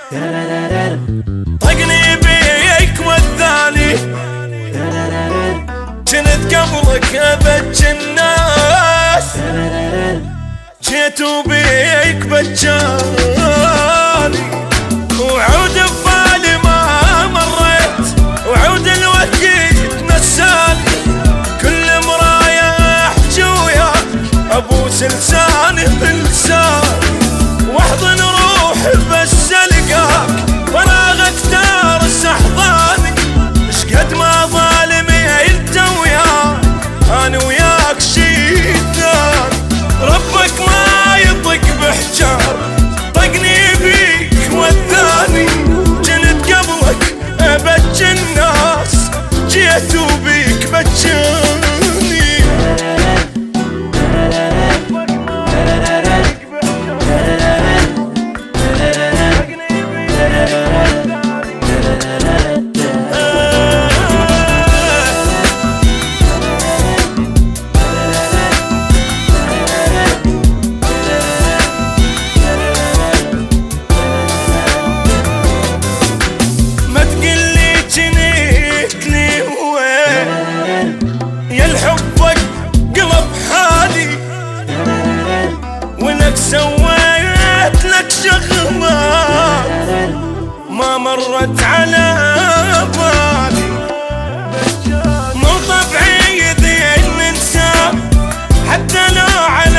طقني بيك والثاني جنت قبلك ابج الناس، جيت وبيك بجاني وعود ببالي ما مريت، وعود الوقت نساني، كل مراية احجي وياك ابوس لساني بلساني، واحضن روحي بس القاك فراغك تارس احضاني، شقد ما ظالمي انت وياك انا وياك شي ثاني، ربك ما يطق بحجار طقني بيك والثاني، جنت قبلك ابج الناس، جيت وبيك بجاني. سويت لك شغلات ما مرت على بالي، مو طبيعي ذي ننسى حتى لو على